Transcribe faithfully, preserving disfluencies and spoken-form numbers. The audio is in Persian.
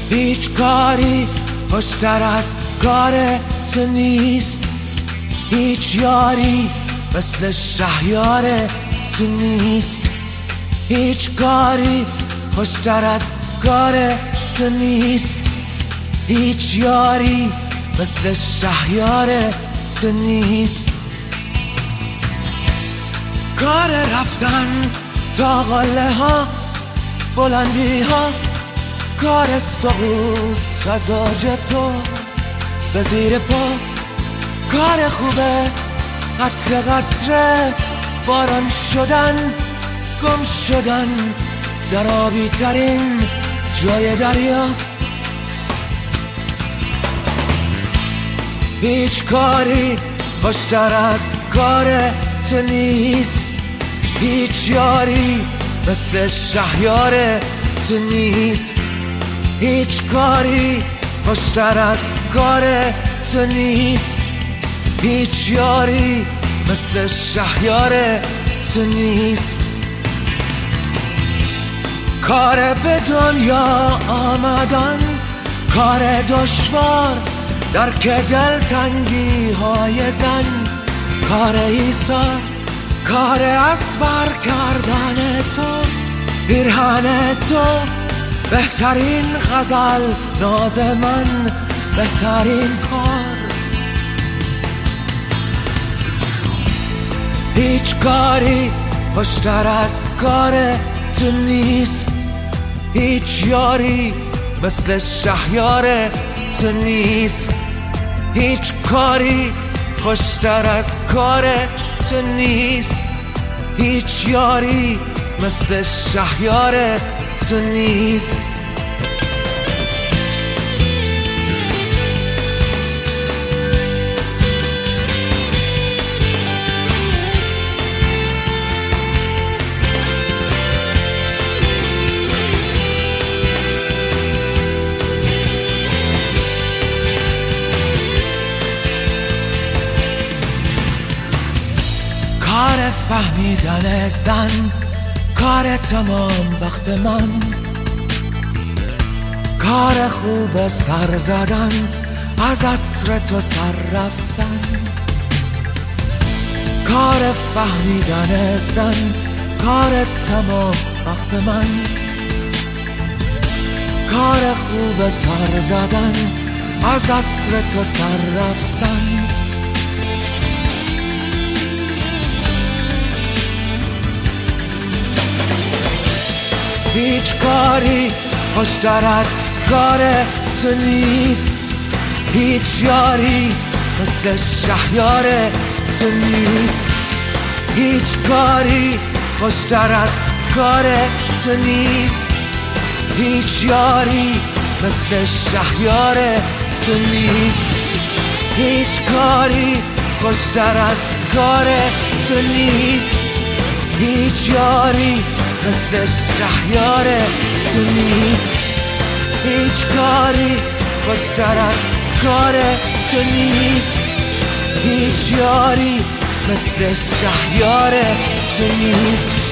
هیچ کاری خوشتر از کار تو نیست، هیچ یاری مثل شهریار تو نیست، هیچ کاری خوشتر از کار تو نیست، هیچ یاری مثل شهریار تو نیست. کار رفتن تا قله ها بلندی ها، کار سقوط از اوج تو به زیر پا، کار خوبه قطره قطره باران شدن، گم شدن در آبی ترین جای دریا. هیچ کاری خوشتر از کار تو نیست، هیچ یاری مثل شهریار تو نیست، هیچ کاری خوشتر از کار تو نیست، هیچ یاری مثل شهریار تو نیست. کار به دنیا آمدن، کار دشوار درک دلتنگی های زن، کار عیسی، کار اسبر کردن تو، پیرهن تو، بهترین غزل ناز من، بهترین کار. هیچ کاری خوشتر از کار تو نیست، هیچ یاری مثل شهریار تو نیست، هیچ کاری خوشتر از کار تو نیست، هیچ یاری مثل شهریار تو نیست. کار فهمیدن زن، کار تمام وقت من، کار خوب سر زدن، از عطر تو سر رفتن، کار فهمیدن زن، کار تمام وقت من، کار خوب سر زدن، از عطر تو سر رفتن. هیچ کاری خوشتر از کار تو نیست، هیچ یاری مثل شهریار تو نیست، هیچ کاری خوشتر از کار تو نیست، هیچ یاری مثل شهریار تو نیست، هیچ کاری خوشتر از کار تو نیست، هیچ یاری مثل شهریار تو نیست، هیچ کاری خوشتر از کار تو نیست، هیچ یاری مثل شهریار تو نیست.